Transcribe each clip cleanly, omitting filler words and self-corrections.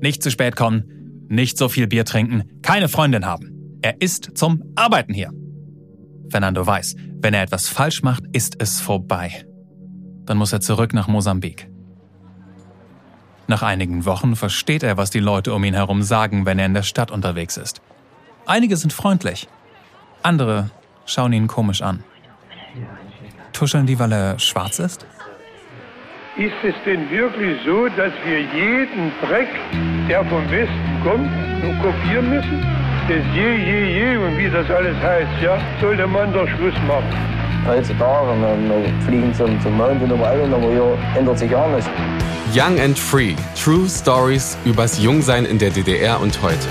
Nicht zu spät kommen, nicht so viel Bier trinken, keine Freundin haben. Er ist zum Arbeiten hier. Fernando weiß, wenn er etwas falsch macht, ist es vorbei. Dann muss er zurück nach Mosambik. Nach einigen Wochen versteht er, was die Leute um ihn herum sagen, wenn er in der Stadt unterwegs ist. Einige sind freundlich, andere schauen ihn komisch an. Tuscheln die, weil er schwarz ist? Ist es denn wirklich so, dass wir jeden Dreck, der vom Westen kommt, nur kopieren müssen? Das je und wie das alles heißt, ja, sollte man doch Schluss machen. Heutzutage, wir fliegen zum Mond und überall, aber hier ändert sich gar nichts. Young and Free. True Stories übers Jungsein in der DDR und heute.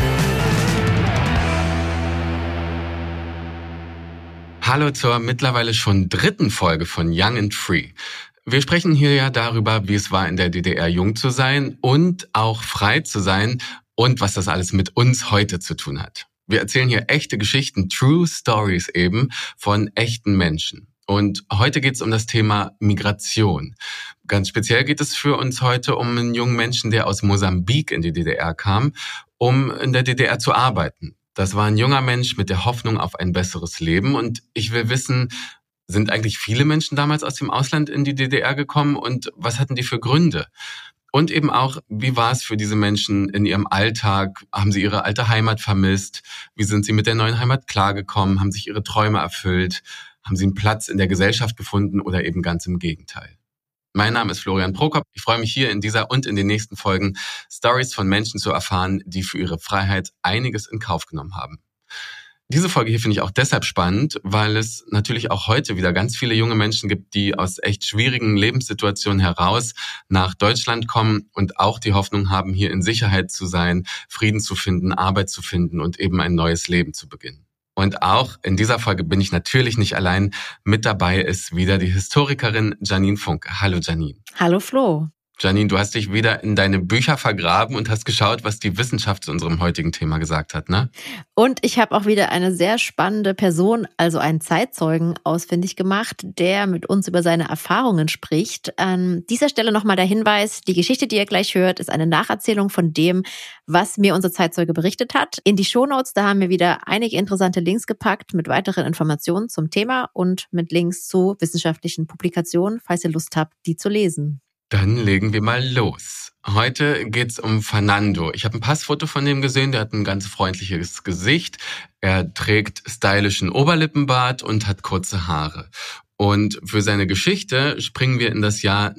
Hallo zur mittlerweile schon 3. Folge von Young and Free. Wir sprechen hier ja darüber, wie es war, in der DDR jung zu sein und auch frei zu sein und was das alles mit uns heute zu tun hat. Wir erzählen hier echte Geschichten, True Stories eben, von echten Menschen. Und heute geht es um das Thema Migration. Ganz speziell geht es für uns heute um einen jungen Menschen, der aus Mosambik in die DDR kam, um in der DDR zu arbeiten. Das war ein junger Mensch mit der Hoffnung auf ein besseres Leben. Und ich will wissen, sind eigentlich viele Menschen damals aus dem Ausland in die DDR gekommen und was hatten die für Gründe? Und eben auch, wie war es für diese Menschen in ihrem Alltag? Haben sie ihre alte Heimat vermisst? Wie sind sie mit der neuen Heimat klargekommen? Haben sich ihre Träume erfüllt? Haben sie einen Platz in der Gesellschaft gefunden oder eben ganz im Gegenteil? Mein Name ist Florian Prokop. Ich freue mich hier in dieser und in den nächsten Folgen Stories von Menschen zu erfahren, die für ihre Freiheit einiges in Kauf genommen haben. Diese Folge hier finde ich auch deshalb spannend, weil es natürlich auch heute wieder ganz viele junge Menschen gibt, die aus echt schwierigen Lebenssituationen heraus nach Deutschland kommen und auch die Hoffnung haben, hier in Sicherheit zu sein, Frieden zu finden, Arbeit zu finden und eben ein neues Leben zu beginnen. Und auch in dieser Folge bin ich natürlich nicht allein. Mit dabei ist wieder die Historikerin Janine Funke. Hallo Janine. Hallo Flo. Janine, du hast dich wieder in deine Bücher vergraben und hast geschaut, was die Wissenschaft zu unserem heutigen Thema gesagt hat, ne? Und ich habe auch wieder eine sehr spannende Person, also einen Zeitzeugen, ausfindig gemacht, der mit uns über seine Erfahrungen spricht. An dieser Stelle nochmal der Hinweis, die Geschichte, die ihr gleich hört, ist eine Nacherzählung von dem, was mir unser Zeitzeuge berichtet hat. In die Shownotes, da haben wir wieder einige interessante Links gepackt mit weiteren Informationen zum Thema und mit Links zu wissenschaftlichen Publikationen, falls ihr Lust habt, die zu lesen. Dann legen wir mal los. Heute geht's um Fernando. Ich habe ein Passfoto von dem gesehen, der hat ein ganz freundliches Gesicht. Er trägt stylischen Oberlippenbart und hat kurze Haare. Und für seine Geschichte springen wir in das Jahr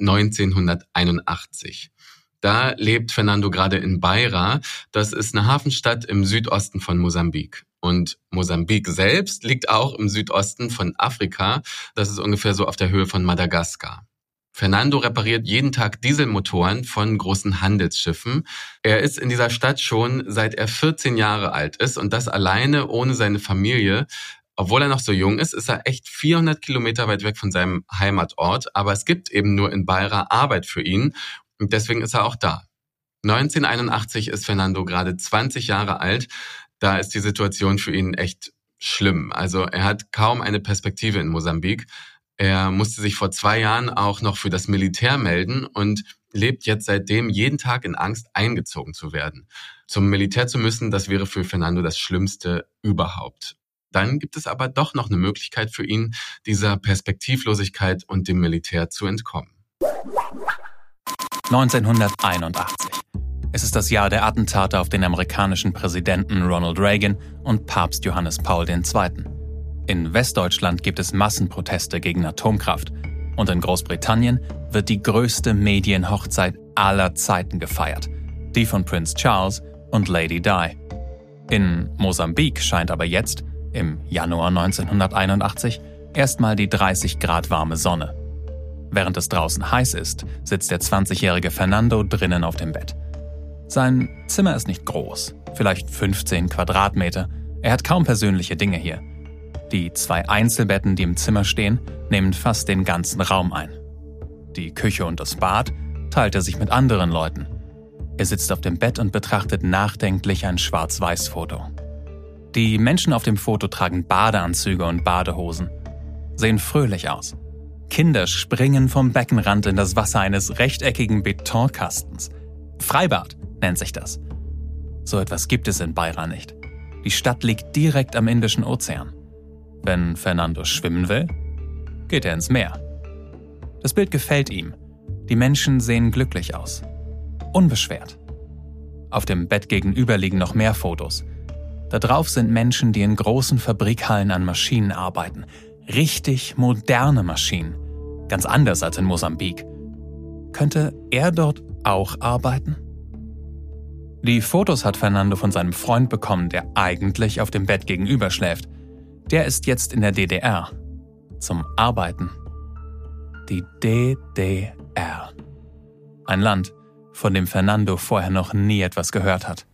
1981. Da lebt Fernando gerade in Beira. Das ist eine Hafenstadt im Südosten von Mosambik. Und Mosambik selbst liegt auch im Südosten von Afrika. Das ist ungefähr so auf der Höhe von Madagaskar. Fernando repariert jeden Tag Dieselmotoren von großen Handelsschiffen. Er ist in dieser Stadt schon seit er 14 Jahre alt ist und das alleine ohne seine Familie. Obwohl er noch so jung ist, ist er echt 400 Kilometer weit weg von seinem Heimatort. Aber es gibt eben nur in Beira Arbeit für ihn und deswegen ist er auch da. 1981 ist Fernando gerade 20 Jahre alt. Da ist die Situation für ihn echt schlimm. Also er hat kaum eine Perspektive in Mosambik. Er musste sich vor 2 Jahren auch noch für das Militär melden und lebt jetzt seitdem jeden Tag in Angst, eingezogen zu werden. Zum Militär zu müssen, das wäre für Fernando das Schlimmste überhaupt. Dann gibt es aber doch noch eine Möglichkeit für ihn, dieser Perspektivlosigkeit und dem Militär zu entkommen. 1981. Es ist das Jahr der Attentate auf den amerikanischen Präsidenten Ronald Reagan und Papst Johannes Paul II. In Westdeutschland gibt es Massenproteste gegen Atomkraft und in Großbritannien wird die größte Medienhochzeit aller Zeiten gefeiert, die von Prinz Charles und Lady Di. In Mosambik scheint aber jetzt, im Januar 1981, erstmal die 30 Grad warme Sonne. Während es draußen heiß ist, sitzt der 20-jährige Fernando drinnen auf dem Bett. Sein Zimmer ist nicht groß, vielleicht 15 Quadratmeter. Er hat kaum persönliche Dinge hier. Die 2 Einzelbetten, die im Zimmer stehen, nehmen fast den ganzen Raum ein. Die Küche und das Bad teilt er sich mit anderen Leuten. Er sitzt auf dem Bett und betrachtet nachdenklich ein Schwarz-Weiß-Foto. Die Menschen auf dem Foto tragen Badeanzüge und Badehosen, sehen fröhlich aus. Kinder springen vom Beckenrand in das Wasser eines rechteckigen Betonkastens. Freibad, nennt sich das. So etwas gibt es in Beira nicht. Die Stadt liegt direkt am Indischen Ozean. Wenn Fernando schwimmen will, geht er ins Meer. Das Bild gefällt ihm. Die Menschen sehen glücklich aus. Unbeschwert. Auf dem Bett gegenüber liegen noch mehr Fotos. Da drauf sind Menschen, die in großen Fabrikhallen an Maschinen arbeiten. Richtig moderne Maschinen. Ganz anders als in Mosambik. Könnte er dort auch arbeiten? Die Fotos hat Fernando von seinem Freund bekommen, der eigentlich auf dem Bett gegenüber schläft. Der ist jetzt in der DDR. Zum Arbeiten. Die DDR. Ein Land, von dem Fernando vorher noch nie etwas gehört hat.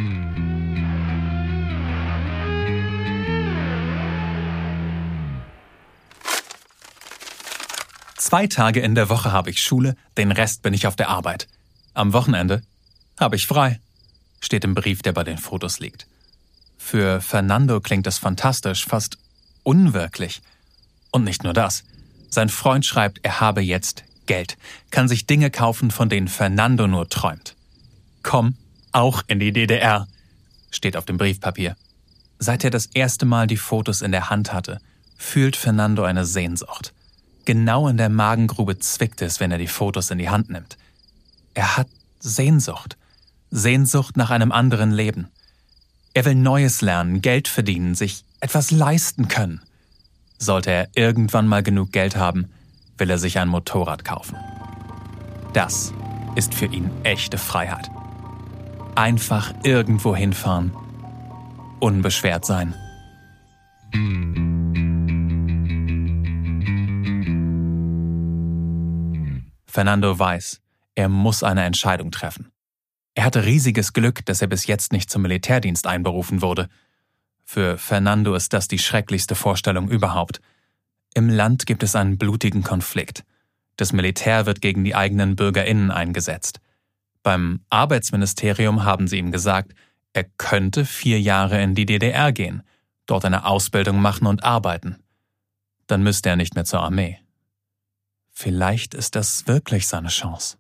2 Tage in der Woche habe ich Schule, den Rest bin ich auf der Arbeit. Am Wochenende habe ich frei, steht im Brief, der bei den Fotos liegt. Für Fernando klingt das fantastisch, fast unwirklich. Und nicht nur das. Sein Freund schreibt, er habe jetzt Geld, kann sich Dinge kaufen, von denen Fernando nur träumt. Komm auch in die DDR, steht auf dem Briefpapier. Seit er das erste Mal die Fotos in der Hand hatte, fühlt Fernando eine Sehnsucht. Genau in der Magengrube zwickt es, wenn er die Fotos in die Hand nimmt. Er hat Sehnsucht. Sehnsucht nach einem anderen Leben. Er will Neues lernen, Geld verdienen, sich etwas leisten können. Sollte er irgendwann mal genug Geld haben, will er sich ein Motorrad kaufen. Das ist für ihn echte Freiheit. Einfach irgendwo hinfahren, unbeschwert sein. Fernando weiß, er muss eine Entscheidung treffen. Er hatte riesiges Glück, dass er bis jetzt nicht zum Militärdienst einberufen wurde. Für Fernando ist das die schrecklichste Vorstellung überhaupt. Im Land gibt es einen blutigen Konflikt. Das Militär wird gegen die eigenen BürgerInnen eingesetzt. Beim Arbeitsministerium haben sie ihm gesagt, er könnte 4 Jahre in die DDR gehen, dort eine Ausbildung machen und arbeiten. Dann müsste er nicht mehr zur Armee. Vielleicht ist das wirklich seine Chance.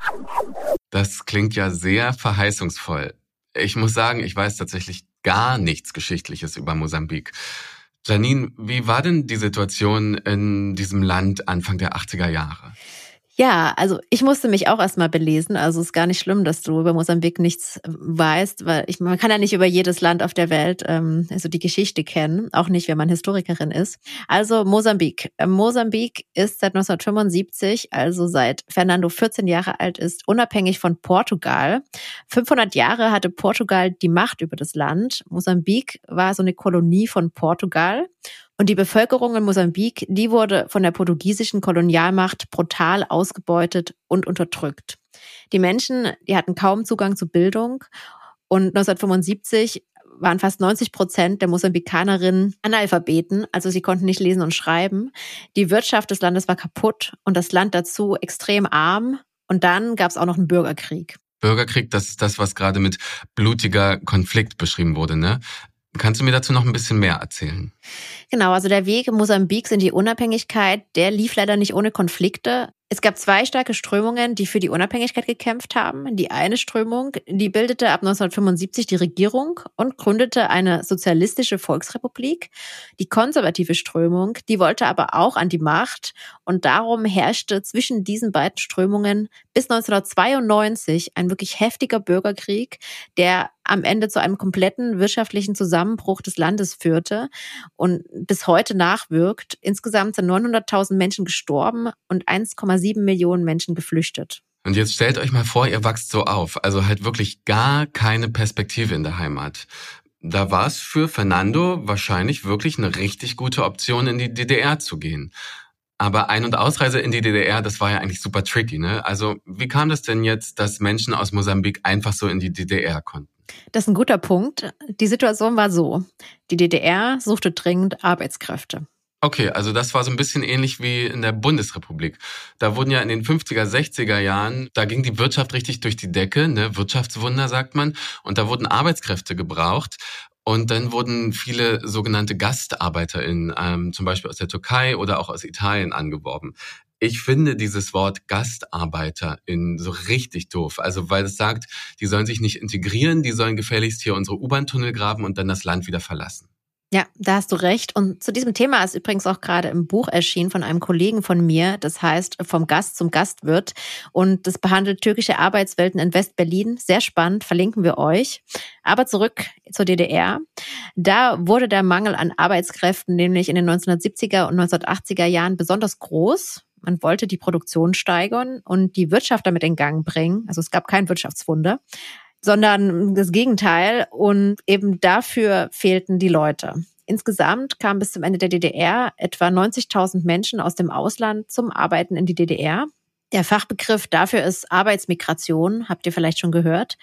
Das klingt ja sehr verheißungsvoll. Ich muss sagen, ich weiß tatsächlich gar nichts Geschichtliches über Mosambik. Janine, wie war denn die Situation in diesem Land Anfang der 80er Jahre? Ja, also ich musste mich auch erstmal belesen. Also es ist gar nicht schlimm, dass du über Mosambik nichts weißt, weil man kann ja nicht über jedes Land auf der Welt also die Geschichte kennen, auch nicht, wenn man Historikerin ist. Also Mosambik. Mosambik ist seit 1975, also seit Fernando 14 Jahre alt ist, unabhängig von Portugal. 500 Jahre hatte Portugal die Macht über das Land. Mosambik war so eine Kolonie von Portugal. Und die Bevölkerung in Mosambik, die wurde von der portugiesischen Kolonialmacht brutal ausgebeutet und unterdrückt. Die Menschen, die hatten kaum Zugang zu Bildung und 1975 waren fast 90% der Mosambikanerinnen Analphabeten, also sie konnten nicht lesen und schreiben. Die Wirtschaft des Landes war kaputt und das Land dazu extrem arm und dann gab es auch noch einen Bürgerkrieg. Bürgerkrieg, das ist das, was gerade mit blutiger Konflikt beschrieben wurde, ne? Kannst du mir dazu noch ein bisschen mehr erzählen? Genau, also der Weg Mosambiks in die Unabhängigkeit, der lief leider nicht ohne Konflikte. Es gab 2 starke Strömungen, die für die Unabhängigkeit gekämpft haben. Die eine Strömung, die bildete ab 1975 die Regierung und gründete eine sozialistische Volksrepublik. Die konservative Strömung, die wollte aber auch an die Macht und darum herrschte zwischen diesen beiden Strömungen bis 1992 ein wirklich heftiger Bürgerkrieg, der am Ende zu einem kompletten wirtschaftlichen Zusammenbruch des Landes führte und bis heute nachwirkt. Insgesamt sind 900.000 Menschen gestorben und 1,7 Millionen Menschen geflüchtet. Und jetzt stellt euch mal vor, ihr wachst so auf, also halt wirklich gar keine Perspektive in der Heimat. Da war es für Fernando wahrscheinlich wirklich eine richtig gute Option, in die DDR zu gehen. Aber Ein- und Ausreise in die DDR, das war ja eigentlich super tricky, ne? Also wie kam das denn jetzt, dass Menschen aus Mosambik einfach so in die DDR konnten? Das ist ein guter Punkt. Die Situation war so. Die DDR suchte dringend Arbeitskräfte. Okay, also das war so ein bisschen ähnlich wie in der Bundesrepublik. Da wurden ja in den 50er, 60er Jahren, da ging die Wirtschaft richtig durch die Decke, ne? Wirtschaftswunder sagt man. Und da wurden Arbeitskräfte gebraucht. Und dann wurden viele sogenannte GastarbeiterInnen, zum Beispiel aus der Türkei oder auch aus Italien angeworben. Ich finde dieses Wort GastarbeiterInnen so richtig doof. Also weil es sagt, die sollen sich nicht integrieren, die sollen gefälligst hier unsere U-Bahn-Tunnel graben und dann das Land wieder verlassen. Ja, da hast du recht. Und zu diesem Thema ist übrigens auch gerade im Buch erschienen von einem Kollegen von mir. Das heißt Vom Gast zum Gastwirt. Und das behandelt türkische Arbeitswelten in West-Berlin. Sehr spannend, verlinken wir euch. Aber zurück zur DDR. Da wurde der Mangel an Arbeitskräften nämlich in den 1970er und 1980er Jahren besonders groß. Man wollte die Produktion steigern und die Wirtschaft damit in Gang bringen. Also es gab kein Wirtschaftswunder, sondern das Gegenteil. Und eben dafür fehlten die Leute. Insgesamt kamen bis zum Ende der DDR etwa 90.000 Menschen aus dem Ausland zum Arbeiten in die DDR. Der Fachbegriff dafür ist Arbeitsmigration, habt ihr vielleicht schon gehört.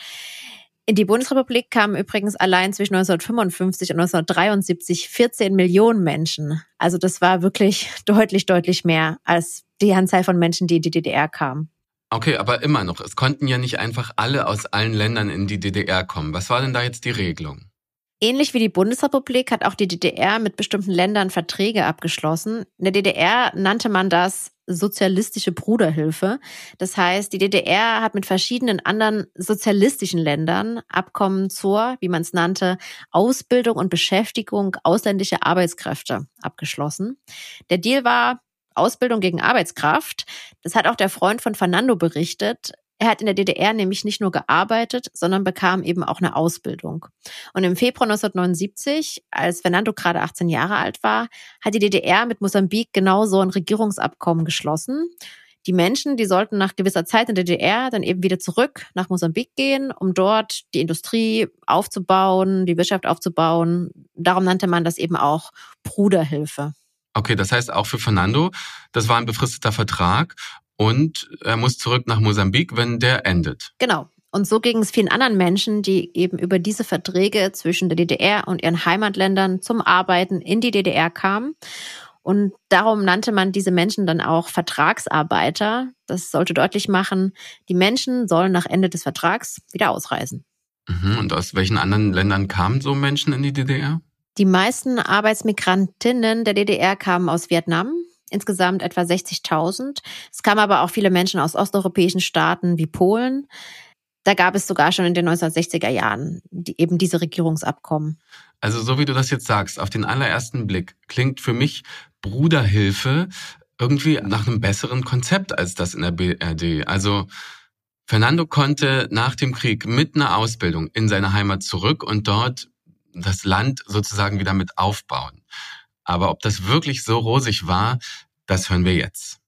In die Bundesrepublik kamen übrigens allein zwischen 1955 und 1973 14 Millionen Menschen. Also das war wirklich deutlich mehr als die Anzahl von Menschen, die in die DDR kamen. Okay, aber immer noch, es konnten ja nicht einfach alle aus allen Ländern in die DDR kommen. Was war denn da jetzt die Regelung? Ähnlich wie die Bundesrepublik hat auch die DDR mit bestimmten Ländern Verträge abgeschlossen. In der DDR nannte man das sozialistische Bruderhilfe. Das heißt, die DDR hat mit verschiedenen anderen sozialistischen Ländern Abkommen zur, wie man es nannte, Ausbildung und Beschäftigung ausländischer Arbeitskräfte abgeschlossen. Der Deal war Ausbildung gegen Arbeitskraft. Das hat auch der Freund von Fernando berichtet. Er hat in der DDR nämlich nicht nur gearbeitet, sondern bekam eben auch eine Ausbildung. Und im Februar 1979, als Fernando gerade 18 Jahre alt war, hat die DDR mit Mosambik genauso ein Regierungsabkommen geschlossen. Die Menschen, die sollten nach gewisser Zeit in der DDR dann eben wieder zurück nach Mosambik gehen, um dort die Industrie aufzubauen, die Wirtschaft aufzubauen. Darum nannte man das eben auch Bruderhilfe. Okay, das heißt auch für Fernando, das war ein befristeter Vertrag und er muss zurück nach Mosambik, wenn der endet. Genau. Und so ging es vielen anderen Menschen, die eben über diese Verträge zwischen der DDR und ihren Heimatländern zum Arbeiten in die DDR kamen. Und darum nannte man diese Menschen dann auch Vertragsarbeiter. Das sollte deutlich machen, die Menschen sollen nach Ende des Vertrags wieder ausreisen. Und aus welchen anderen Ländern kamen so Menschen in die DDR? Die meisten Arbeitsmigrantinnen der DDR kamen aus Vietnam, insgesamt etwa 60.000. Es kamen aber auch viele Menschen aus osteuropäischen Staaten wie Polen. Da gab es sogar schon in den 1960er Jahren eben diese Regierungsabkommen. Also so wie du das jetzt sagst, auf den allerersten Blick klingt für mich Bruderhilfe irgendwie nach einem besseren Konzept als das in der BRD. Also Fernando konnte nach dem Krieg mit einer Ausbildung in seine Heimat zurück und dort das Land sozusagen wieder mit aufbauen. Aber ob das wirklich so rosig war, das hören wir jetzt.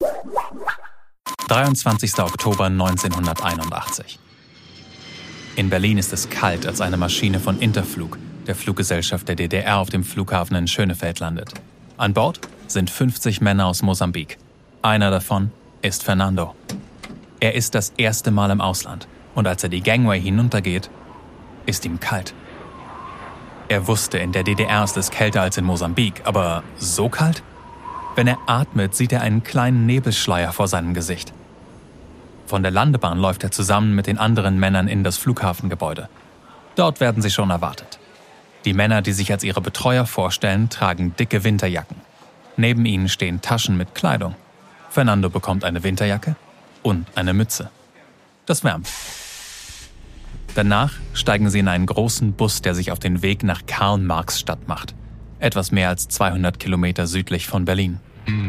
23. Oktober 1981. In Berlin ist es kalt, als eine Maschine von Interflug, der Fluggesellschaft der DDR, auf dem Flughafen in Schönefeld landet. An Bord sind 50 Männer aus Mosambik. Einer davon ist Fernando. Er ist das erste Mal im Ausland und als er die Gangway hinuntergeht, ist ihm kalt. Er wusste, in der DDR ist es kälter als in Mosambik, aber so kalt? Wenn er atmet, sieht er einen kleinen Nebelschleier vor seinem Gesicht. Von der Landebahn läuft er zusammen mit den anderen Männern in das Flughafengebäude. Dort werden sie schon erwartet. Die Männer, die sich als ihre Betreuer vorstellen, tragen dicke Winterjacken. Neben ihnen stehen Taschen mit Kleidung. Fernando bekommt eine Winterjacke und eine Mütze. Das wärmt. Danach steigen sie in einen großen Bus, der sich auf den Weg nach Karl-Marx-Stadt macht. Etwas mehr als 200 Kilometer südlich von Berlin.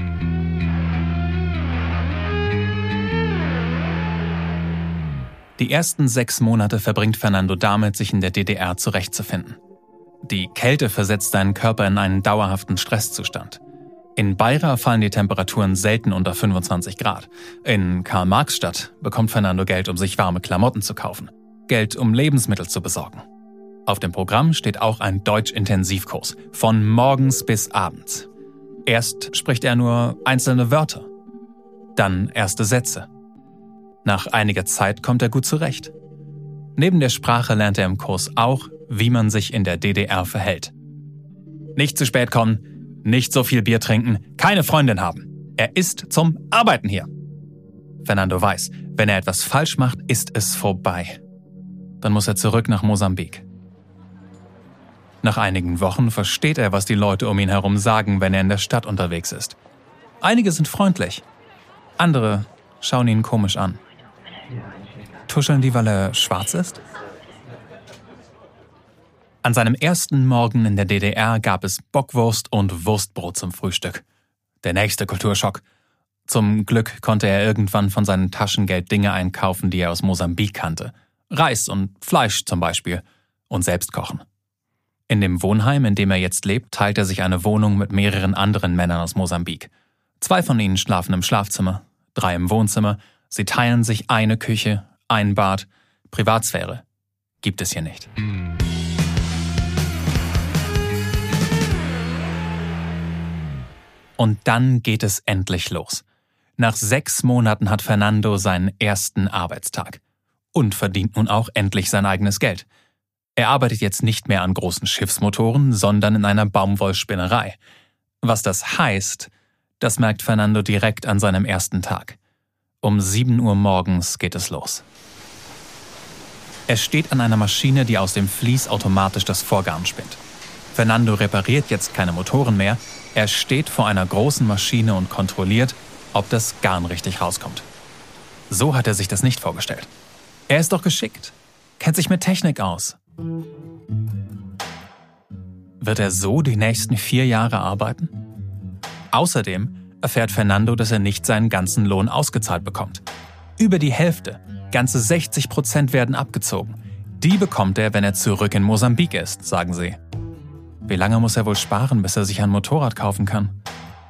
Die ersten 6 Monate verbringt Fernando damit, sich in der DDR zurechtzufinden. Die Kälte versetzt seinen Körper in einen dauerhaften Stresszustand. In Beira fallen die Temperaturen selten unter 25 Grad. In Karl-Marx-Stadt bekommt Fernando Geld, um sich warme Klamotten zu kaufen. Geld, um Lebensmittel zu besorgen. Auf dem Programm steht auch ein Deutsch-Intensivkurs, von morgens bis abends. Erst spricht er nur einzelne Wörter, dann erste Sätze. Nach einiger Zeit kommt er gut zurecht. Neben der Sprache lernt er im Kurs auch, wie man sich in der DDR verhält. Nicht zu spät kommen, nicht so viel Bier trinken, keine Freundin haben. Er ist zum Arbeiten hier. Fernando weiß, wenn er etwas falsch macht, ist es vorbei. Dann muss er zurück nach Mosambik. Nach einigen Wochen versteht er, was die Leute um ihn herum sagen, wenn er in der Stadt unterwegs ist. Einige sind freundlich, Andere schauen ihn komisch an. Tuscheln die, weil er schwarz ist? An seinem ersten Morgen in der DDR gab es Bockwurst und Wurstbrot zum Frühstück. Der nächste Kulturschock. Zum Glück konnte er irgendwann von seinem Taschengeld Dinge einkaufen, die er aus Mosambik kannte. Reis und Fleisch zum Beispiel. Und selbst kochen. In dem Wohnheim, in dem er jetzt lebt, teilt er sich eine Wohnung mit mehreren anderen Männern aus Mosambik. 2 von ihnen schlafen im Schlafzimmer, 3 im Wohnzimmer. Sie teilen sich eine Küche, ein Bad. Privatsphäre gibt es hier nicht. Und dann geht es endlich los. Nach 6 Monaten hat Fernando seinen ersten Arbeitstag. Und verdient nun auch endlich sein eigenes Geld. Er arbeitet jetzt nicht mehr an großen Schiffsmotoren, sondern in einer Baumwollspinnerei. Was das heißt, das merkt Fernando direkt an seinem ersten Tag. Um 7 Uhr morgens geht es los. Er steht an einer Maschine, die aus dem Vlies automatisch das Vorgarn spinnt. Fernando repariert jetzt keine Motoren mehr. Er steht vor einer großen Maschine und kontrolliert, ob das Garn richtig rauskommt. So hat er sich das nicht vorgestellt. Er ist doch geschickt, kennt sich mit Technik aus. Wird er so die nächsten 4 Jahre arbeiten? Außerdem erfährt Fernando, dass er nicht seinen ganzen Lohn ausgezahlt bekommt. Über die Hälfte, ganze 60% werden abgezogen. Die bekommt er, wenn er zurück in Mosambik ist, sagen sie. Wie lange muss er wohl sparen, bis er sich ein Motorrad kaufen kann?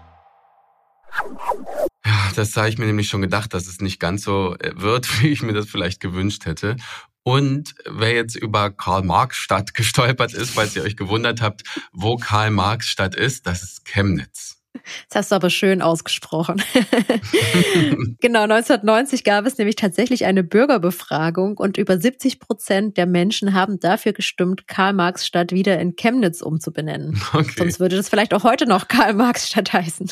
Ja, das habe ich mir nämlich schon gedacht, dass es nicht ganz so wird, wie ich mir das vielleicht gewünscht hätte. Und wer jetzt über Karl-Marx-Stadt gestolpert ist, falls ihr euch gewundert habt, wo Karl-Marx-Stadt ist, das ist Chemnitz. Das hast du aber schön ausgesprochen. Genau, 1990 gab es nämlich tatsächlich eine Bürgerbefragung und über 70% der Menschen haben dafür gestimmt, Karl-Marx-Stadt wieder in Chemnitz umzubenennen. Okay. Sonst würde das vielleicht auch heute noch Karl-Marx-Stadt heißen.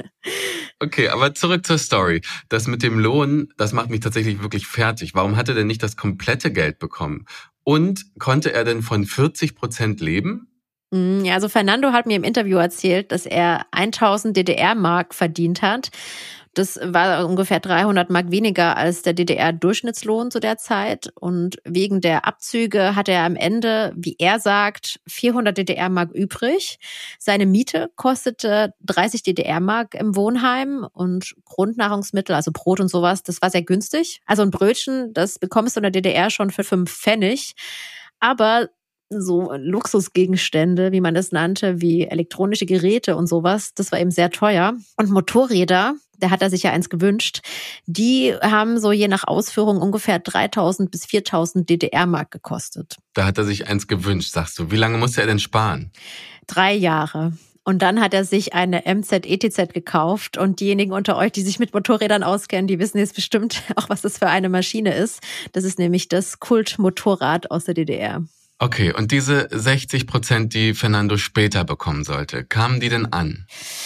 Okay, aber zurück zur Story. Das mit dem Lohn, das macht mich tatsächlich wirklich fertig. Warum hat er denn nicht das komplette Geld bekommen? Und konnte er denn von 40% leben? Ja, also Fernando hat mir im Interview erzählt, dass er 1000 DDR-Mark verdient hat. Das war ungefähr 300 Mark weniger als der DDR-Durchschnittslohn zu der Zeit. Und wegen der Abzüge hatte er am Ende, wie er sagt, 400 DDR-Mark übrig. Seine Miete kostete 30 DDR-Mark im Wohnheim und Grundnahrungsmittel, also Brot und sowas, das war sehr günstig. Also ein Brötchen, das bekommst du in der DDR schon für 5 Pfennig. Aber so Luxusgegenstände, wie man das nannte, wie elektronische Geräte und sowas, das war eben sehr teuer. Und Motorräder, da hat er sich ja eins gewünscht, die haben so je nach Ausführung ungefähr 3.000 bis 4.000 DDR-Mark gekostet. Da hat er sich eins gewünscht, sagst du. Wie lange musste er denn sparen? 3 Jahre. Und dann hat er sich eine MZ-ETZ gekauft. Und diejenigen unter euch, die sich mit Motorrädern auskennen, die wissen jetzt bestimmt auch, was das für eine Maschine ist. Das ist nämlich das Kultmotorrad aus der DDR. Okay, und diese 60%, die Fernando später bekommen sollte, kamen die denn an?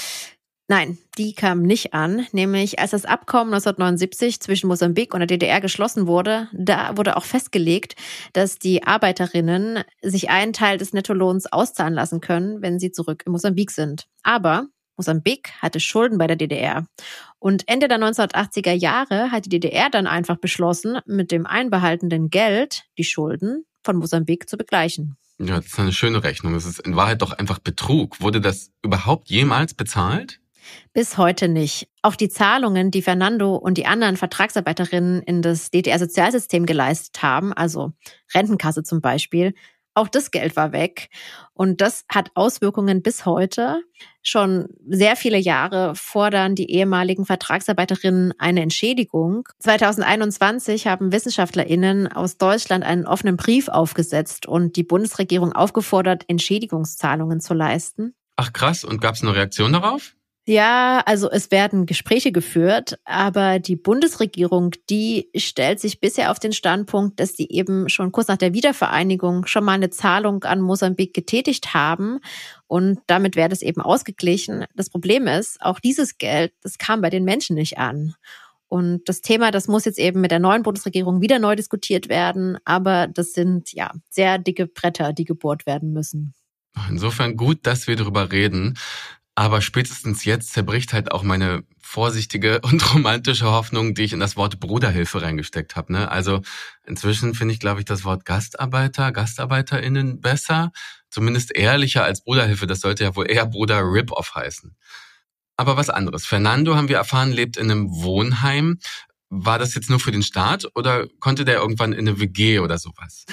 Nein, die kamen nicht an. Nämlich als das Abkommen 1979 zwischen Mosambik und der DDR geschlossen wurde, da wurde auch festgelegt, dass die Arbeiterinnen sich einen Teil des Nettolohns auszahlen lassen können, wenn sie zurück in Mosambik sind. Aber Mosambik hatte Schulden bei der DDR. Und Ende der 1980er Jahre hat die DDR dann einfach beschlossen, mit dem einbehaltenen Geld die Schulden von Mosambik zu begleichen. Ja, das ist eine schöne Rechnung. Das ist in Wahrheit doch einfach Betrug. Wurde das überhaupt jemals bezahlt? Bis heute nicht. Auch die Zahlungen, die Fernando und die anderen Vertragsarbeiterinnen in das DDR-Sozialsystem geleistet haben, also Rentenkasse zum Beispiel, auch das Geld war weg. Und das hat Auswirkungen bis heute. Schon sehr viele Jahre fordern die ehemaligen Vertragsarbeiterinnen eine Entschädigung. 2021 haben WissenschaftlerInnen aus Deutschland einen offenen Brief aufgesetzt und die Bundesregierung aufgefordert, Entschädigungszahlungen zu leisten. Ach krass, und gab es eine Reaktion darauf? Ja, also es werden Gespräche geführt, aber die Bundesregierung, die stellt sich bisher auf den Standpunkt, dass die eben schon kurz nach der Wiedervereinigung schon mal eine Zahlung an Mosambik getätigt haben und damit wäre das eben ausgeglichen. Das Problem ist, auch dieses Geld, das kam bei den Menschen nicht an. Und das Thema, das muss jetzt eben mit der neuen Bundesregierung wieder neu diskutiert werden, aber das sind ja sehr dicke Bretter, die gebohrt werden müssen. Insofern gut, dass wir darüber reden. Aber spätestens jetzt zerbricht halt auch meine vorsichtige und romantische Hoffnung, die ich in das Wort Bruderhilfe reingesteckt habe. Ne? Also inzwischen finde ich, glaube ich, das Wort GastarbeiterInnen besser. Zumindest ehrlicher als Bruderhilfe. Das sollte ja wohl eher Bruder Rip-Off heißen. Aber was anderes. Fernando, haben wir erfahren, lebt in einem Wohnheim. War das jetzt nur für den Start oder konnte der irgendwann in eine WG oder sowas?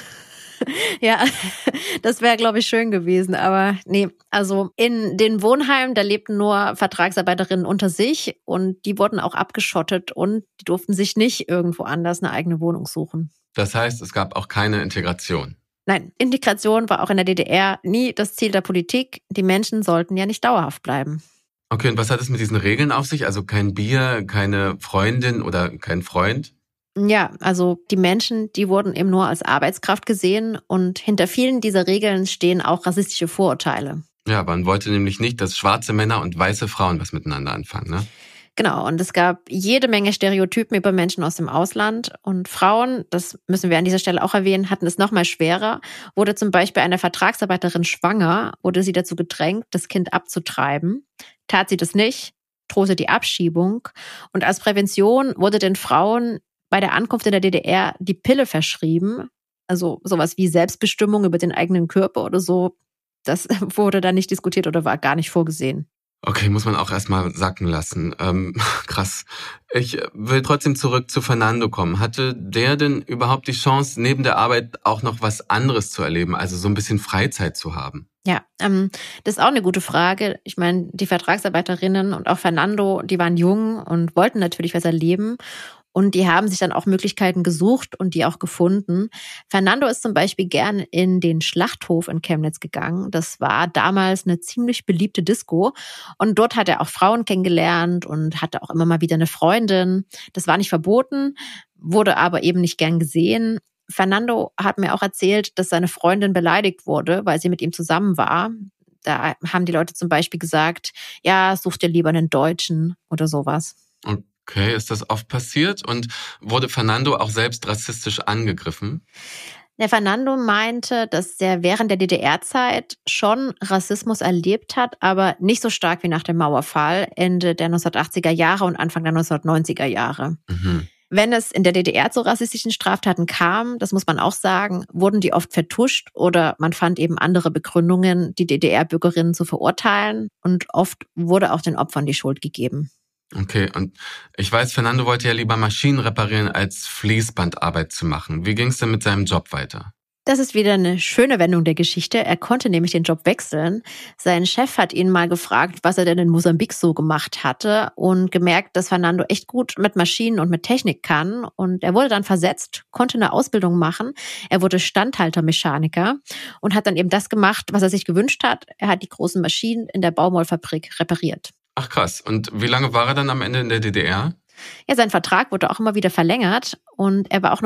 Ja, das wäre, glaube ich, schön gewesen. Aber nee, also in den Wohnheimen, da lebten nur Vertragsarbeiterinnen unter sich und die wurden auch abgeschottet und die durften sich nicht irgendwo anders eine eigene Wohnung suchen. Das heißt, es gab auch keine Integration? Nein, Integration war auch in der DDR nie das Ziel der Politik. Die Menschen sollten ja nicht dauerhaft bleiben. Okay, und was hat es mit diesen Regeln auf sich? Also kein Bier, keine Freundin oder kein Freund? Ja, also die Menschen, die wurden eben nur als Arbeitskraft gesehen und hinter vielen dieser Regeln stehen auch rassistische Vorurteile. Ja, man wollte nämlich nicht, dass schwarze Männer und weiße Frauen was miteinander anfangen, ne? Genau, und es gab jede Menge Stereotypen über Menschen aus dem Ausland. Und Frauen, das müssen wir an dieser Stelle auch erwähnen, hatten es noch mal schwerer. Wurde zum Beispiel eine Vertragsarbeiterin schwanger, wurde sie dazu gedrängt, das Kind abzutreiben. Tat sie das nicht, drohte die Abschiebung. Und als Prävention wurde den Frauen bei der Ankunft in der DDR die Pille verschrieben. Also sowas wie Selbstbestimmung über den eigenen Körper oder so. Das wurde da nicht diskutiert oder war gar nicht vorgesehen. Okay, muss man auch erstmal sacken lassen. Krass. Ich will trotzdem zurück zu Fernando kommen. Hatte der denn überhaupt die Chance, neben der Arbeit auch noch was anderes zu erleben, also so ein bisschen Freizeit zu haben? Ja, das ist auch eine gute Frage. Ich meine, die Vertragsarbeiterinnen und auch Fernando, die waren jung und wollten natürlich was erleben. Und die haben sich dann auch Möglichkeiten gesucht und die auch gefunden. Fernando ist zum Beispiel gern in den Schlachthof in Chemnitz gegangen. Das war damals eine ziemlich beliebte Disco. Und dort hat er auch Frauen kennengelernt und hatte auch immer mal wieder eine Freundin. Das war nicht verboten, wurde aber eben nicht gern gesehen. Fernando hat mir auch erzählt, dass seine Freundin beleidigt wurde, weil sie mit ihm zusammen war. Da haben die Leute zum Beispiel gesagt, ja, such dir lieber einen Deutschen oder sowas. Okay, ist das oft passiert? Und wurde Fernando auch selbst rassistisch angegriffen? Der Fernando meinte, dass er während der DDR-Zeit schon Rassismus erlebt hat, aber nicht so stark wie nach dem Mauerfall, Ende der 1980er Jahre und Anfang der 1990er Jahre. Mhm. Wenn es in der DDR zu rassistischen Straftaten kam, das muss man auch sagen, wurden die oft vertuscht oder man fand eben andere Begründungen, die DDR-Bürgerinnen zu verurteilen. Und oft wurde auch den Opfern die Schuld gegeben. Okay, und ich weiß, Fernando wollte ja lieber Maschinen reparieren, als Fließbandarbeit zu machen. Wie ging es denn mit seinem Job weiter? Das ist wieder eine schöne Wendung der Geschichte. Er konnte nämlich den Job wechseln. Sein Chef hat ihn mal gefragt, was er denn in Mosambik so gemacht hatte und gemerkt, dass Fernando echt gut mit Maschinen und mit Technik kann. Und er wurde dann versetzt, konnte eine Ausbildung machen. Er wurde Standhaltermechaniker und hat dann eben das gemacht, was er sich gewünscht hat. Er hat die großen Maschinen in der Baumwollfabrik repariert. Ach krass, und wie lange war er dann am Ende in der DDR? Ja, sein Vertrag wurde auch immer wieder verlängert und er war auch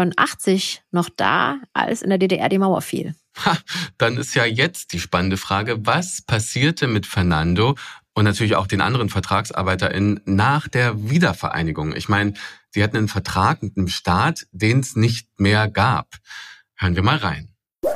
1989 noch da, als in der DDR die Mauer fiel. Dann ist ja jetzt die spannende Frage, was passierte mit Fernando und natürlich auch den anderen VertragsarbeiterInnen nach der Wiedervereinigung? Ich meine, sie hatten einen Vertrag mit einem Staat, den es nicht mehr gab. Hören wir mal rein.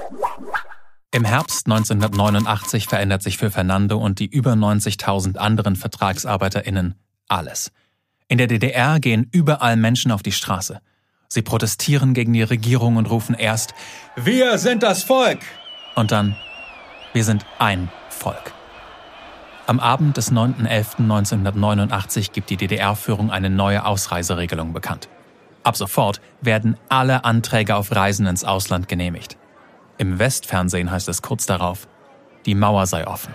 Im Herbst 1989 verändert sich für Fernando und die über 90.000 anderen VertragsarbeiterInnen alles. In der DDR gehen überall Menschen auf die Straße. Sie protestieren gegen die Regierung und rufen erst, wir sind das Volk! Und dann, wir sind ein Volk. Am Abend des 9.11.1989 gibt die DDR-Führung eine neue Ausreiseregelung bekannt. Ab sofort werden alle Anträge auf Reisen ins Ausland genehmigt. Im Westfernsehen heißt es kurz darauf, die Mauer sei offen.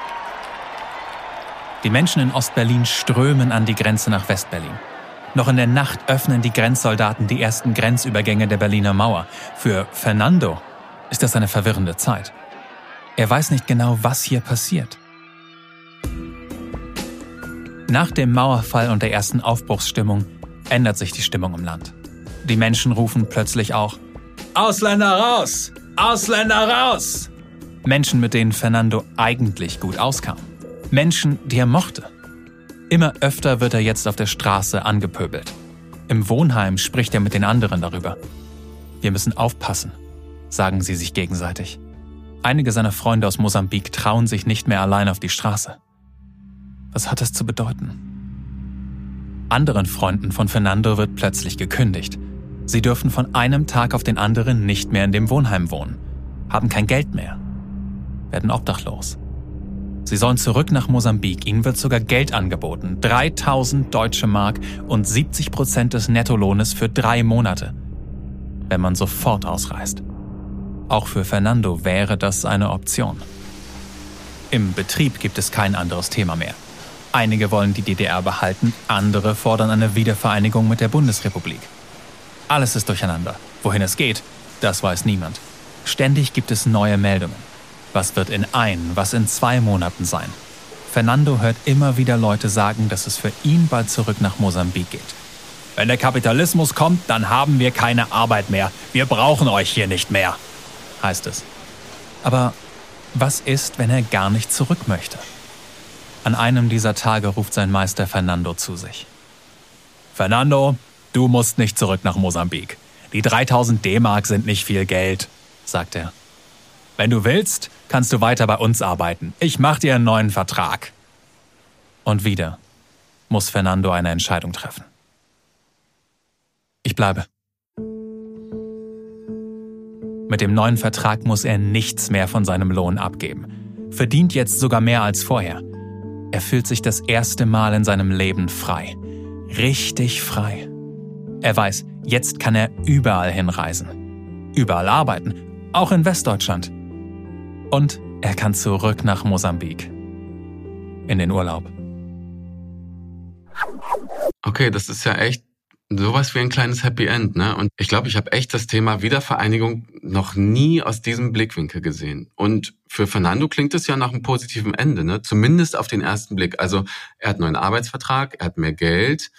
Die Menschen in Ostberlin strömen an die Grenze nach Westberlin. Noch in der Nacht öffnen die Grenzsoldaten die ersten Grenzübergänge der Berliner Mauer. Für Fernando ist das eine verwirrende Zeit. Er weiß nicht genau, was hier passiert. Nach dem Mauerfall und der ersten Aufbruchsstimmung ändert sich die Stimmung im Land. Die Menschen rufen plötzlich auch, Ausländer raus! Ausländer raus! Menschen, mit denen Fernando eigentlich gut auskam. Menschen, die er mochte. Immer öfter wird er jetzt auf der Straße angepöbelt. Im Wohnheim spricht er mit den anderen darüber. Wir müssen aufpassen, sagen sie sich gegenseitig. Einige seiner Freunde aus Mosambik trauen sich nicht mehr allein auf die Straße. Was hat das zu bedeuten? Anderen Freunden von Fernando wird plötzlich gekündigt. Sie dürfen von einem Tag auf den anderen nicht mehr in dem Wohnheim wohnen, haben kein Geld mehr, werden obdachlos. Sie sollen zurück nach Mosambik, ihnen wird sogar Geld angeboten, 3.000 deutsche Mark und 70% des Nettolohnes für 3 Monate, wenn man sofort ausreist. Auch für Fernando wäre das eine Option. Im Betrieb gibt es kein anderes Thema mehr. Einige wollen die DDR behalten, andere fordern eine Wiedervereinigung mit der Bundesrepublik. Alles ist durcheinander. Wohin es geht, das weiß niemand. Ständig gibt es neue Meldungen. Was wird in 1, was in 2 Monaten sein? Fernando hört immer wieder Leute sagen, dass es für ihn bald zurück nach Mosambik geht. Wenn der Kapitalismus kommt, dann haben wir keine Arbeit mehr. Wir brauchen euch hier nicht mehr, heißt es. Aber was ist, wenn er gar nicht zurück möchte? An einem dieser Tage ruft sein Meister Fernando zu sich. Fernando, du musst nicht zurück nach Mosambik. Die 3.000 D-Mark sind nicht viel Geld, sagt er. Wenn du willst, kannst du weiter bei uns arbeiten. Ich mach dir einen neuen Vertrag. Und wieder muss Fernando eine Entscheidung treffen. Ich bleibe. Mit dem neuen Vertrag muss er nichts mehr von seinem Lohn abgeben. Verdient jetzt sogar mehr als vorher. Er fühlt sich das erste Mal in seinem Leben frei. Richtig frei. Er weiß, jetzt kann er überall hinreisen. Überall arbeiten, auch in Westdeutschland. Und er kann zurück nach Mosambik. In den Urlaub. Okay, das ist ja echt sowas wie ein kleines Happy End, ne? Und ich glaube, ich habe echt das Thema Wiedervereinigung noch nie aus diesem Blickwinkel gesehen. Und für Fernando klingt es ja nach einem positiven Ende, ne? Zumindest auf den ersten Blick. Also er hat einen neuen Arbeitsvertrag, er hat mehr Geld,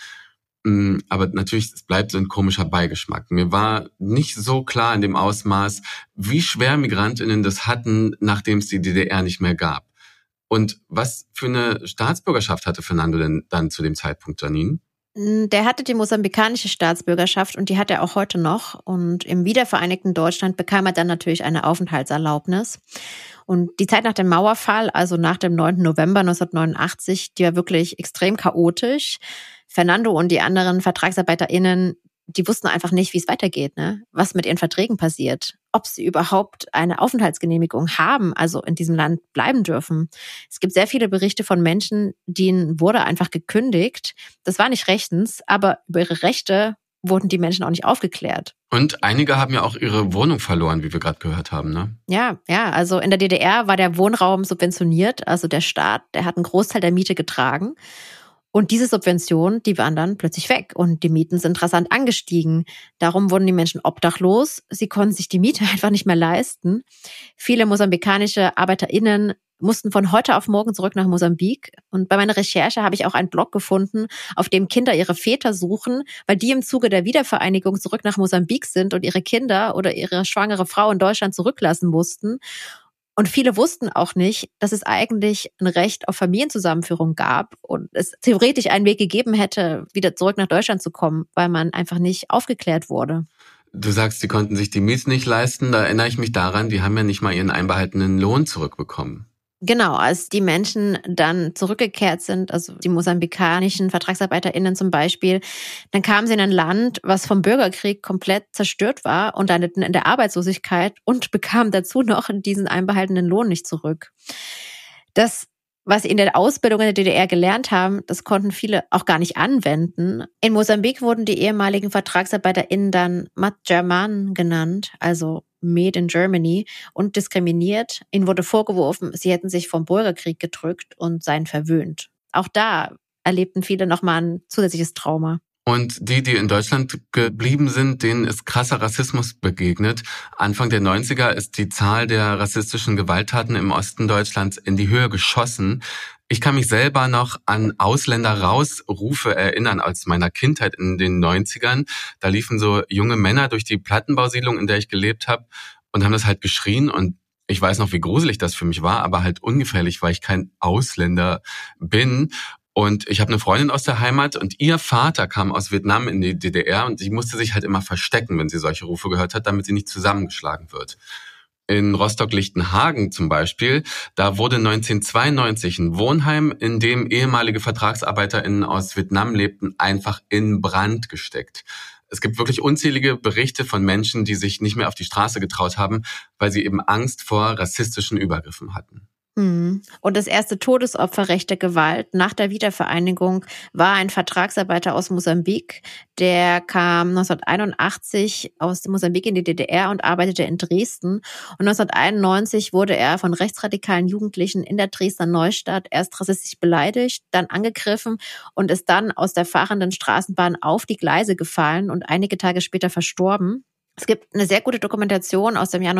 aber natürlich, es bleibt so ein komischer Beigeschmack. Mir war nicht so klar in dem Ausmaß, wie schwer MigrantInnen das hatten, nachdem es die DDR nicht mehr gab. Und was für eine Staatsbürgerschaft hatte Fernando denn dann zu dem Zeitpunkt, Janine? Der hatte die mosambikanische Staatsbürgerschaft und die hat er auch heute noch. Und im wiedervereinigten Deutschland bekam er dann natürlich eine Aufenthaltserlaubnis. Und die Zeit nach dem Mauerfall, also nach dem 9. November 1989, die war wirklich extrem chaotisch. Fernando und die anderen VertragsarbeiterInnen, die wussten einfach nicht, wie es weitergeht, ne? Was mit ihren Verträgen passiert, ob sie überhaupt eine Aufenthaltsgenehmigung haben, also in diesem Land bleiben dürfen. Es gibt sehr viele Berichte von Menschen, denen wurde einfach gekündigt. Das war nicht rechtens, aber über ihre Rechte wurden die Menschen auch nicht aufgeklärt. Und einige haben ja auch ihre Wohnung verloren, wie wir gerade gehört haben, ne? Ja, also in der DDR war der Wohnraum subventioniert, also der Staat, der hat einen Großteil der Miete getragen. Und diese Subventionen, die waren dann plötzlich weg und die Mieten sind rasant angestiegen. Darum wurden die Menschen obdachlos. Sie konnten sich die Miete einfach nicht mehr leisten. Viele mosambikanische ArbeiterInnen mussten von heute auf morgen zurück nach Mosambik. Und bei meiner Recherche habe ich auch einen Blog gefunden, auf dem Kinder ihre Väter suchen, weil die im Zuge der Wiedervereinigung zurück nach Mosambik sind und ihre Kinder oder ihre schwangere Frau in Deutschland zurücklassen mussten. Und viele wussten auch nicht, dass es eigentlich ein Recht auf Familienzusammenführung gab und es theoretisch einen Weg gegeben hätte, wieder zurück nach Deutschland zu kommen, weil man einfach nicht aufgeklärt wurde. Du sagst, die konnten sich die Miete nicht leisten. Da erinnere ich mich daran, die haben ja nicht mal ihren einbehaltenen Lohn zurückbekommen. Genau, als die Menschen dann zurückgekehrt sind, also die mosambikanischen VertragsarbeiterInnen zum Beispiel, dann kamen sie in ein Land, was vom Bürgerkrieg komplett zerstört war und landeten in der Arbeitslosigkeit und bekamen dazu noch diesen einbehaltenen Lohn nicht zurück. Das, was sie in der Ausbildung in der DDR gelernt haben, das konnten viele auch gar nicht anwenden. In Mosambik wurden die ehemaligen VertragsarbeiterInnen dann Mat-German genannt, also Made in Germany, und diskriminiert. Ihnen wurde vorgeworfen, sie hätten sich vom Bürgerkrieg gedrückt und seien verwöhnt. Auch da erlebten viele nochmal ein zusätzliches Trauma. Und die in Deutschland geblieben sind, denen ist krasser Rassismus begegnet. Anfang der 90er ist die Zahl der rassistischen Gewalttaten im Osten Deutschlands in die Höhe geschossen. Ich kann mich selber noch an Ausländer-Raus-Rufe erinnern aus meiner Kindheit in den 90ern. Da liefen so junge Männer durch die Plattenbausiedlung, in der ich gelebt habe, und haben das halt geschrien. Und ich weiß noch, wie gruselig das für mich war, aber halt ungefährlich, weil ich kein Ausländer bin. Und ich habe eine Freundin aus der Heimat und ihr Vater kam aus Vietnam in die DDR und sie musste sich halt immer verstecken, wenn sie solche Rufe gehört hat, damit sie nicht zusammengeschlagen wird. In Rostock-Lichtenhagen zum Beispiel, da wurde 1992 ein Wohnheim, in dem ehemalige VertragsarbeiterInnen aus Vietnam lebten, einfach in Brand gesteckt. Es gibt wirklich unzählige Berichte von Menschen, die sich nicht mehr auf die Straße getraut haben, weil sie eben Angst vor rassistischen Übergriffen hatten. Und das erste Todesopfer rechter Gewalt nach der Wiedervereinigung war ein Vertragsarbeiter aus Mosambik. Der kam 1981 aus Mosambik in die DDR und arbeitete in Dresden. Und 1991 wurde er von rechtsradikalen Jugendlichen in der Dresdner Neustadt erst rassistisch beleidigt, dann angegriffen und ist dann aus der fahrenden Straßenbahn auf die Gleise gefallen und einige Tage später verstorben. Es gibt eine sehr gute Dokumentation aus dem Jahr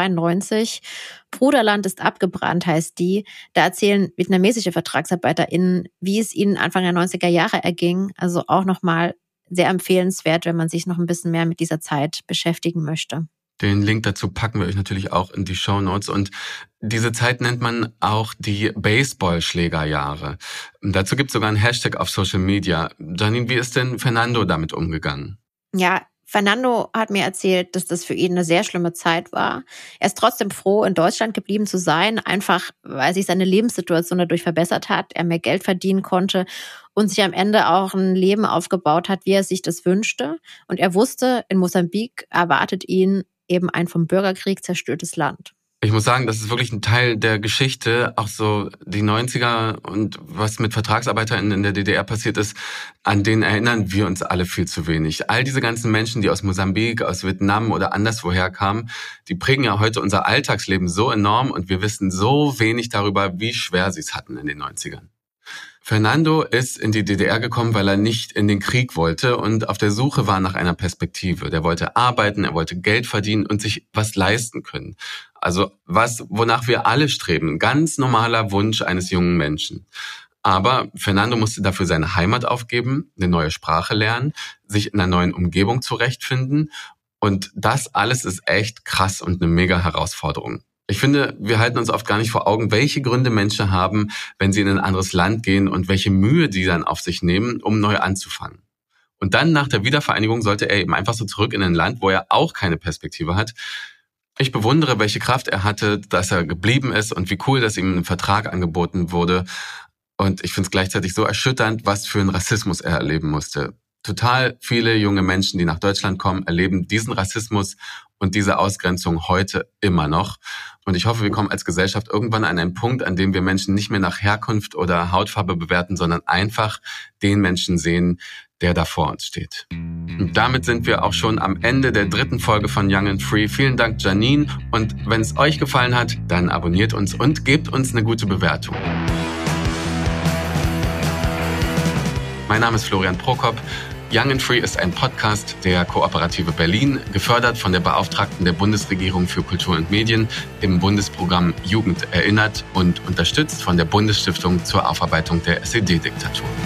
1992. Bruderland ist abgebrannt, heißt die. Da erzählen vietnamesische VertragsarbeiterInnen, wie es ihnen Anfang der 90er Jahre erging. Also auch nochmal sehr empfehlenswert, wenn man sich noch ein bisschen mehr mit dieser Zeit beschäftigen möchte. Den Link dazu packen wir euch natürlich auch in die Shownotes. Und diese Zeit nennt man auch die Baseballschlägerjahre. Dazu gibt es sogar einen Hashtag auf Social Media. Janine, wie ist denn Fernando damit umgegangen? Ja, Fernando hat mir erzählt, dass das für ihn eine sehr schlimme Zeit war. Er ist trotzdem froh, in Deutschland geblieben zu sein, einfach weil sich seine Lebenssituation dadurch verbessert hat, er mehr Geld verdienen konnte und sich am Ende auch ein Leben aufgebaut hat, wie er sich das wünschte. Und er wusste, in Mosambik erwartet ihn eben ein vom Bürgerkrieg zerstörtes Land. Ich muss sagen, das ist wirklich ein Teil der Geschichte, auch so die 90er und was mit VertragsarbeiterInnen in der DDR passiert ist, an denen erinnern wir uns alle viel zu wenig. All diese ganzen Menschen, die aus Mosambik, aus Vietnam oder anderswoher kamen, die prägen ja heute unser Alltagsleben so enorm und wir wissen so wenig darüber, wie schwer sie es hatten in den 90ern. Fernando ist in die DDR gekommen, weil er nicht in den Krieg wollte und auf der Suche war nach einer Perspektive. Der wollte arbeiten, er wollte Geld verdienen und sich was leisten können. Also wonach wir alle streben. Ein ganz normaler Wunsch eines jungen Menschen. Aber Fernando musste dafür seine Heimat aufgeben, eine neue Sprache lernen, sich in einer neuen Umgebung zurechtfinden. Und das alles ist echt krass und eine mega Herausforderung. Ich finde, wir halten uns oft gar nicht vor Augen, welche Gründe Menschen haben, wenn sie in ein anderes Land gehen und welche Mühe die dann auf sich nehmen, um neu anzufangen. Und dann nach der Wiedervereinigung sollte er eben einfach so zurück in ein Land, wo er auch keine Perspektive hat. Ich bewundere, welche Kraft er hatte, dass er geblieben ist und wie cool, dass ihm ein Vertrag angeboten wurde. Und ich finde es gleichzeitig so erschütternd, was für einen Rassismus er erleben musste. Total viele junge Menschen, die nach Deutschland kommen, erleben diesen Rassismus und diese Ausgrenzung heute immer noch. Und ich hoffe, wir kommen als Gesellschaft irgendwann an einen Punkt, an dem wir Menschen nicht mehr nach Herkunft oder Hautfarbe bewerten, sondern einfach den Menschen sehen, der da vor uns steht. Und damit sind wir auch schon am Ende der 3. Folge von Young and Free. Vielen Dank, Janine. Und wenn es euch gefallen hat, dann abonniert uns und gebt uns eine gute Bewertung. Mein Name ist Florian Prokop. Young and Free ist ein Podcast der Kooperative Berlin, gefördert von der Beauftragten der Bundesregierung für Kultur und Medien im Bundesprogramm Jugend erinnert und unterstützt von der Bundesstiftung zur Aufarbeitung der SED-Diktatur.